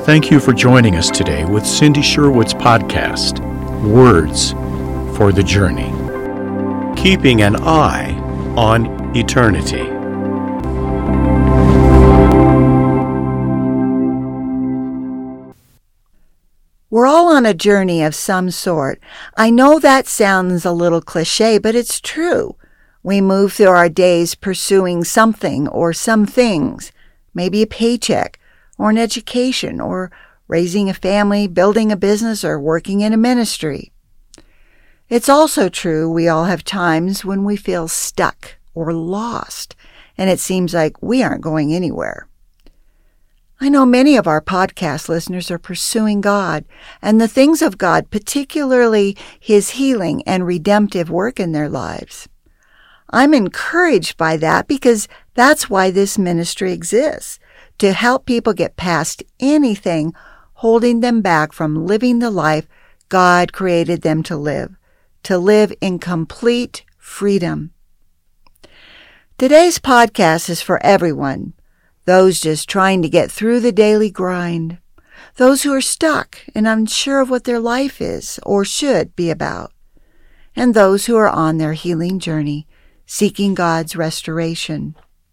Thank you for joining us today with Cindy Sherwood's podcast, Words for the Journey. Keeping an eye on eternity. We're all on a journey of some sort. I know that sounds a little cliche, but it's true. We move through our days pursuing something or some things, maybe a paycheck, or an education, or raising a family, building a business, or working in a ministry. It's also true we all have times when we feel stuck or lost, and it seems like we aren't going anywhere. I know many of our podcast listeners are pursuing God and the things of God, particularly His healing and redemptive work in their lives. I'm encouraged by that because that's why this ministry exists, to help people get past anything holding them back from living the life God created them to live in complete freedom. Today's podcast is for everyone, those just trying to get through the daily grind, those who are stuck and unsure of what their life is or should be about, and those who are on their healing journey, seeking God's restoration.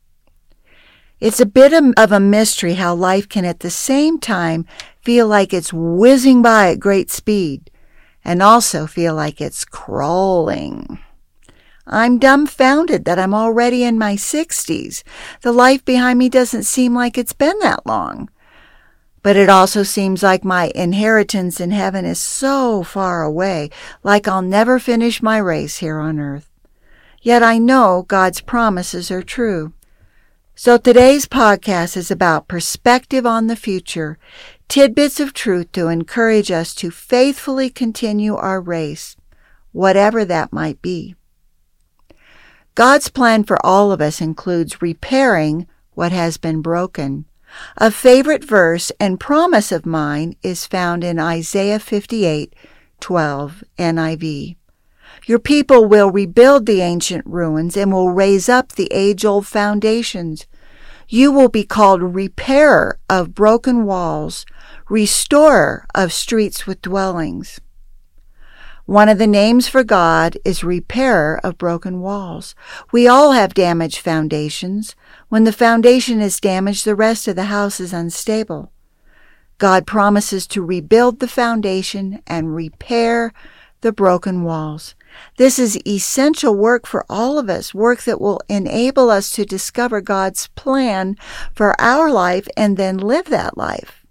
It's a bit of a mystery how life can at the same time feel like it's whizzing by at great speed and also feel like it's crawling. I'm dumbfounded that I'm already in my 60s. The life behind me doesn't seem like it's been that long. But it also seems like my inheritance in heaven is so far away, like I'll never finish my race here on earth. Yet I know God's promises are true. So today's podcast is about perspective on the future, tidbits of truth to encourage us to faithfully continue our race, whatever that might be. God's plan for all of us includes repairing what has been broken. A favorite verse and promise of mine is found in Isaiah 58:12 NIV. Your people will rebuild the ancient ruins and will raise up the age-old foundations. You will be called repairer of broken walls, restorer of streets with dwellings. One of the names for God is repairer of broken walls. We all have damaged foundations. When the foundation is damaged, the rest of the house is unstable. God promises to rebuild the foundation and repair the broken walls. This is essential work for all of us, work that will enable us to discover God's plan for our life and then live that life.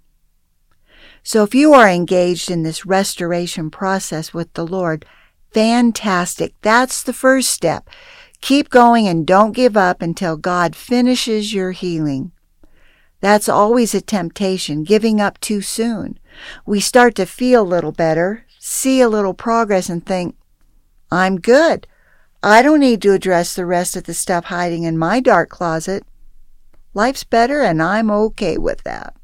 So if you are engaged in this restoration process with the Lord, fantastic. That's the first step. Keep going and don't give up until God finishes your healing. That's always a temptation, giving up too soon. We start to feel a little better, see a little progress, and think, I'm good. I don't need to address the rest of the stuff hiding in my dark closet. Life's better and I'm okay with that.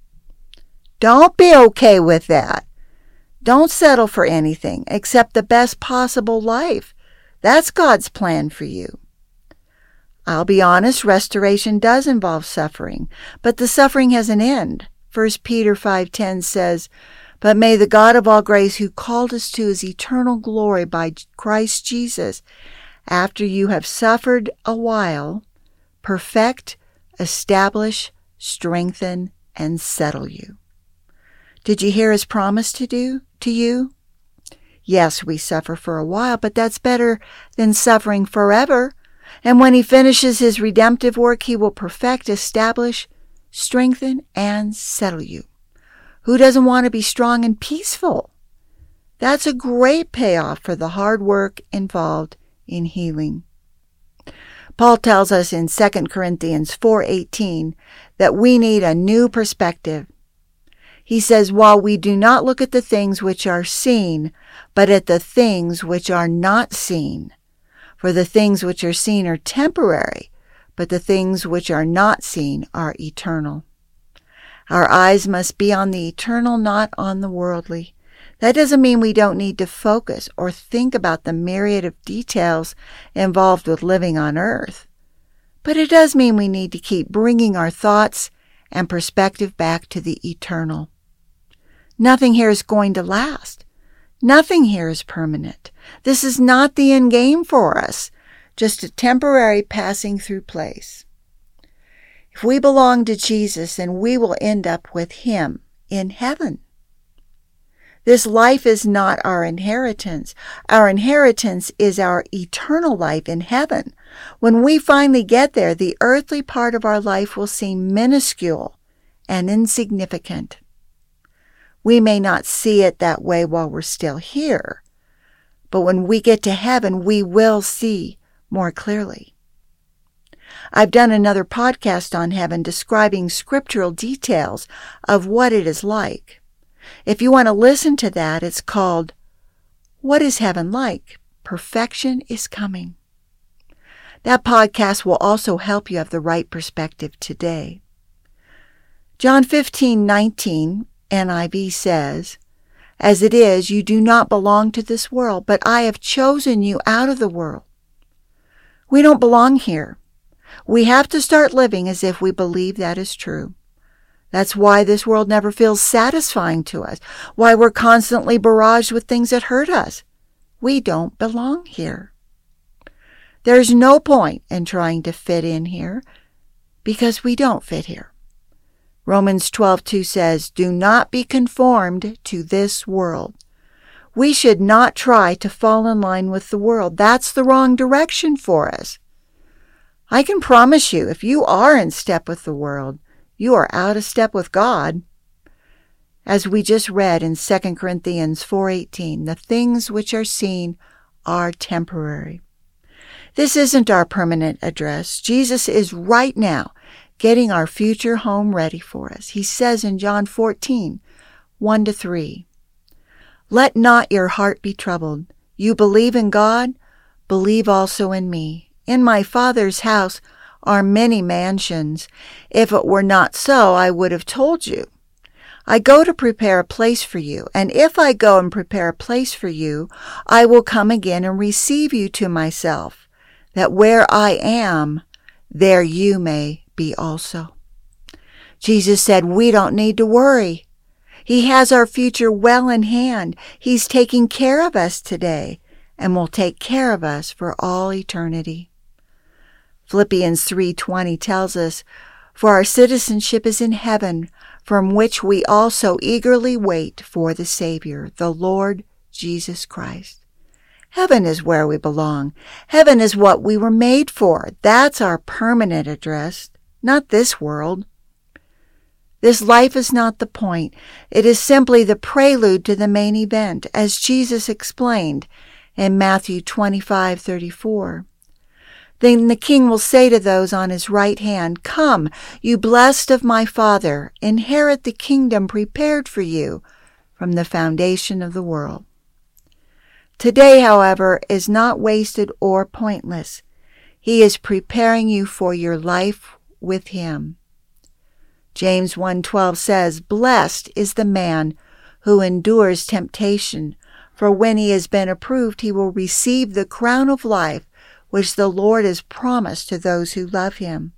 Don't be okay with that. Don't settle for anything except the best possible life. That's God's plan for you. I'll be honest, restoration does involve suffering, but the suffering has an end. 1 Peter 5:10 says, But may the God of all grace, who called us to His eternal glory by Christ Jesus, after you have suffered a while, perfect, establish, strengthen, and settle you. Did you hear His promise to you? Yes, we suffer for a while, but that's better than suffering forever. And when He finishes His redemptive work, He will perfect, establish, strengthen, and settle you. Who doesn't want to be strong and peaceful? That's a great payoff for the hard work involved in healing. Paul tells us in 2 Corinthians 4:18 that we need a new perspective. He says, while we do not look at the things which are seen, but at the things which are not seen. For the things which are seen are temporary, but the things which are not seen are eternal. Our eyes must be on the eternal, not on the worldly. That doesn't mean we don't need to focus or think about the myriad of details involved with living on earth. But it does mean we need to keep bringing our thoughts and perspective back to the eternal. Nothing here is going to last. Nothing here is permanent. This is not the end game for us, just a temporary passing through place. If we belong to Jesus, then we will end up with Him in heaven. This life is not our inheritance. Our inheritance is our eternal life in heaven. When we finally get there, the earthly part of our life will seem minuscule and insignificant. We may not see it that way while we're still here, but when we get to heaven, we will see more clearly. I've done another podcast on heaven describing scriptural details of what it is like. If you want to listen to that, it's called, What is Heaven Like? Perfection is Coming. That podcast will also help you have the right perspective today. John 15:19, NIV says, As it is, you do not belong to this world, but I have chosen you out of the world. We don't belong here. We have to start living as if we believe that is true. That's why this world never feels satisfying to us, why we're constantly barraged with things that hurt us. We don't belong here. There's no point in trying to fit in here, because we don't fit here. Romans 12:2 says, Do not be conformed to this world. We should not try to fall in line with the world. That's the wrong direction for us. I can promise you, if you are in step with the world, you are out of step with God. As we just read in 2 Corinthians 4:18, the things which are seen are temporary. This isn't our permanent address. Jesus is right now getting our future home ready for us. He says in John 14:1-3, Let not your heart be troubled. You believe in God, believe also in me. In my Father's house are many mansions. If it were not so, I would have told you. I go to prepare a place for you, and if I go and prepare a place for you, I will come again and receive you to myself, that where I am, there you may be also. Jesus said we don't need to worry. He has our future well in hand. He's taking care of us today and will take care of us for all eternity. Philippians 3:20 tells us, For our citizenship is in heaven, from which we also eagerly wait for the Savior, the Lord Jesus Christ. Heaven is where we belong. Heaven is what we were made for. That's our permanent address, not this world. This life is not the point. It is simply the prelude to the main event, as Jesus explained in Matthew 25:34. Then the King will say to those on his right hand, Come, you blessed of my Father, inherit the kingdom prepared for you from the foundation of the world. Today, however, is not wasted or pointless. He is preparing you for your life with Him. James 1:12 says, Blessed is the man who endures temptation, for when he has been approved, he will receive the crown of life which the Lord has promised to those who love Him.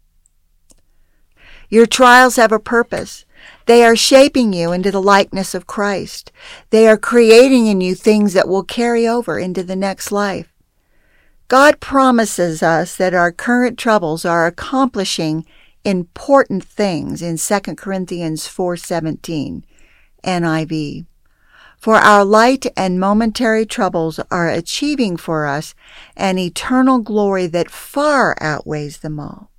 Your trials have a purpose. They are shaping you into the likeness of Christ. They are creating in you things that will carry over into the next life. God promises us that our current troubles are accomplishing important things in 2 Corinthians 4:17, NIV. For our light and momentary troubles are achieving for us an eternal glory that far outweighs them all.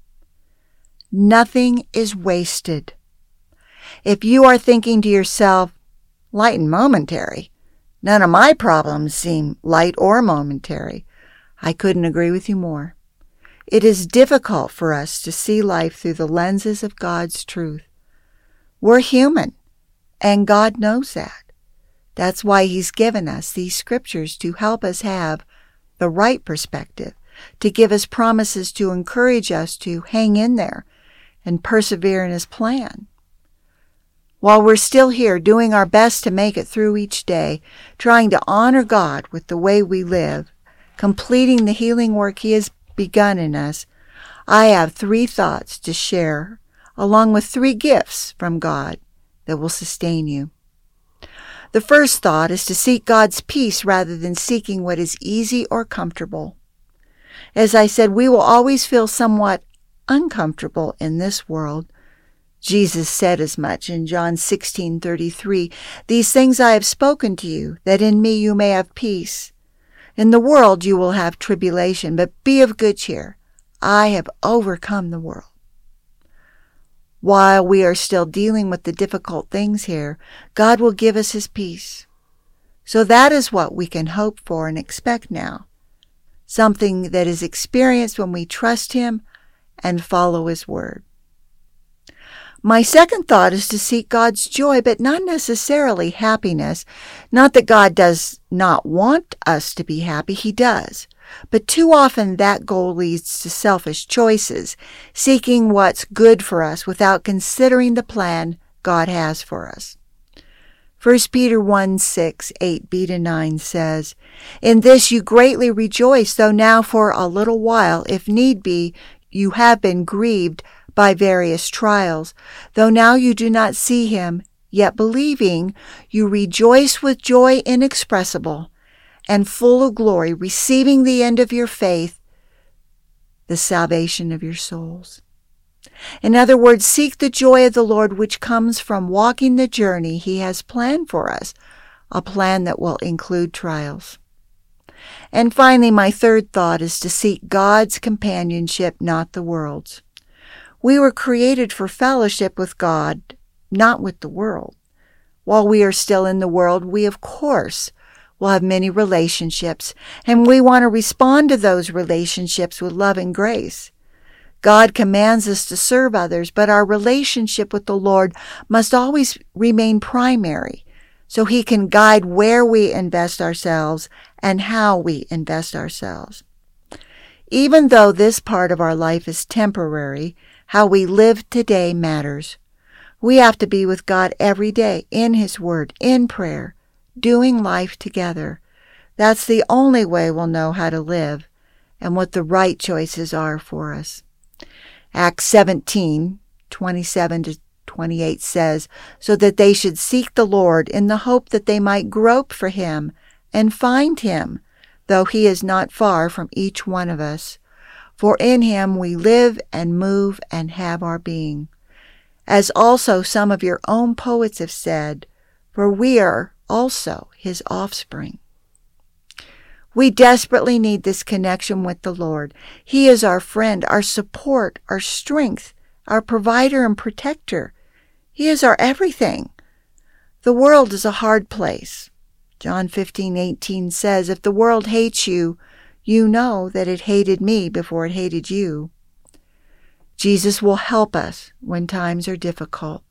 Nothing is wasted. If you are thinking to yourself, light and momentary, none of my problems seem light or momentary, I couldn't agree with you more. It is difficult for us to see life through the lenses of God's truth. We're human, and God knows that. That's why He's given us these scriptures to help us have the right perspective, to give us promises to encourage us to hang in there and persevere in His plan. While we're still here doing our best to make it through each day, trying to honor God with the way we live, completing the healing work He has begun in us, I have 3 thoughts to share, along with 3 gifts from God that will sustain you. The first thought is to seek God's peace rather than seeking what is easy or comfortable. As I said, we will always feel somewhat uncomfortable in this world. Jesus said as much in John 16:33, "These things I have spoken to you, that in me you may have peace. In the world you will have tribulation, but be of good cheer. I have overcome the world." While we are still dealing with the difficult things here, God will give us His peace. So that is what we can hope for and expect now. Something that is experienced when we trust Him and follow His word. My second thought is to seek God's joy, but not necessarily happiness. Not that God does not want us to be happy, He does. But too often that goal leads to selfish choices, seeking what's good for us without considering the plan God has for us. 1 Peter 1:6, 8b-9 says, "In this you greatly rejoice, though now for a little while, if need be, you have been grieved by various trials. Though now you do not see Him, yet believing, you rejoice with joy inexpressible and full of glory, receiving the end of your faith, the salvation of your souls." In other words, seek the joy of the Lord which comes from walking the journey He has planned for us, a plan that will include trials. And finally, my third thought is to seek God's companionship, not the world's. We were created for fellowship with God, not with the world. While we are still in the world, we, of course, will have many relationships, and we want to respond to those relationships with love and grace. God commands us to serve others, but our relationship with the Lord must always remain primary, so He can guide where we invest ourselves and how we invest ourselves. Even though this part of our life is temporary, how we live today matters. We have to be with God every day, in His Word, in prayer, doing life together. That's the only way we'll know how to live and what the right choices are for us. Acts 17:27-28 says, "So that they should seek the Lord in the hope that they might grope for Him and find Him, though He is not far from each one of us. For in Him we live and move and have our being. As also some of your own poets have said, for we are also His offspring." We desperately need this connection with the Lord. He is our friend, our support, our strength, our provider and protector. He is our everything. The world is a hard place. John 15:18 says, "If the world hates you, you know that it hated me before it hated you." Jesus will help us when times are difficult.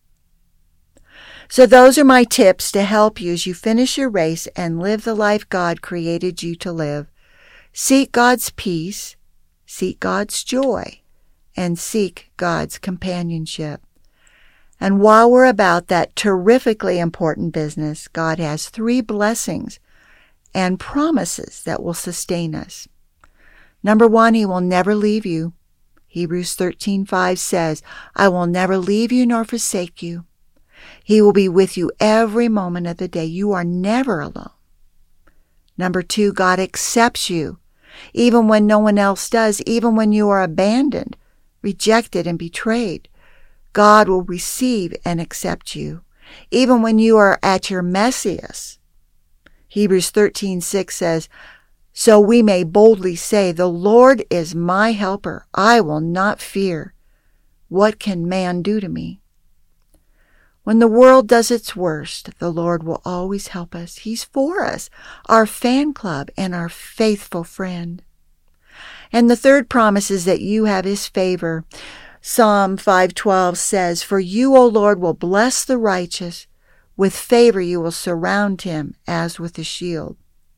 So those are my tips to help you as you finish your race and live the life God created you to live. Seek God's peace, seek God's joy, and seek God's companionship. And while we're about that terrifically important business, God has 3 blessings and promises that will sustain us. Number 1, He will never leave you. Hebrews 13:5 says, "I will never leave you nor forsake you." He will be with you every moment of the day. You are never alone. Number 2, God accepts you, even when no one else does, even when you are abandoned, rejected, and betrayed. God will receive and accept you, even when you are at your messiest. Hebrews 13:6 says, "So we may boldly say, the Lord is my helper. I will not fear. What can man do to me?" When the world does its worst, the Lord will always help us. He's for us, our fan club and our faithful friend. And the third promise is that you have His favor. Psalm 5:12 says, "For you, O Lord, will bless the righteous. With favor you will surround him as with a shield."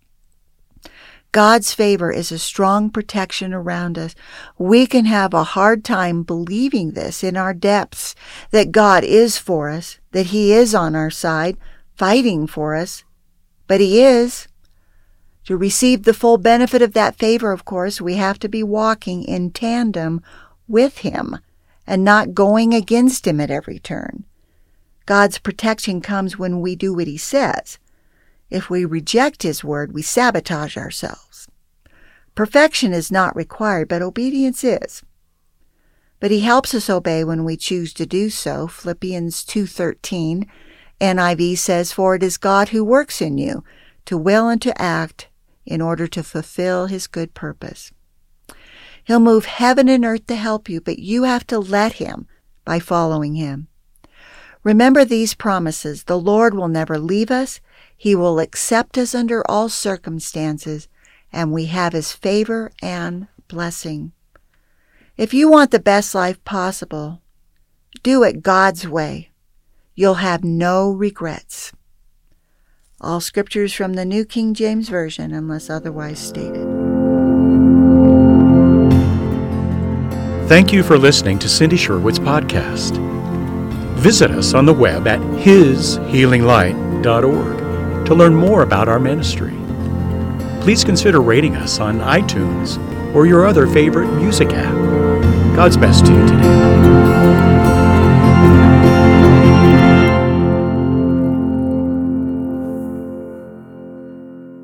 God's favor is a strong protection around us. We can have a hard time believing this in our depths, that God is for us, that He is on our side, fighting for us. But He is. To receive the full benefit of that favor, of course, we have to be walking in tandem with Him and not going against Him at every turn. God's protection comes when we do what He says, If we reject His word, we sabotage ourselves. Perfection is not required, but obedience is. But He helps us obey when we choose to do so. Philippians 2:13, NIV says, "For it is God who works in you to will and to act in order to fulfill His good purpose." He'll move heaven and earth to help you, but you have to let Him by following Him. Remember these promises. The Lord will never leave us. He will accept us under all circumstances, and we have His favor and blessing. If you want the best life possible, do it God's way. You'll have no regrets. All scriptures from the New King James Version, unless otherwise stated. Thank you for listening to Cindy Sherwood's podcast. Visit us on the web at hishealinglight.org to learn more about our ministry. Please consider rating us on iTunes or your other favorite music app. God's best to you today.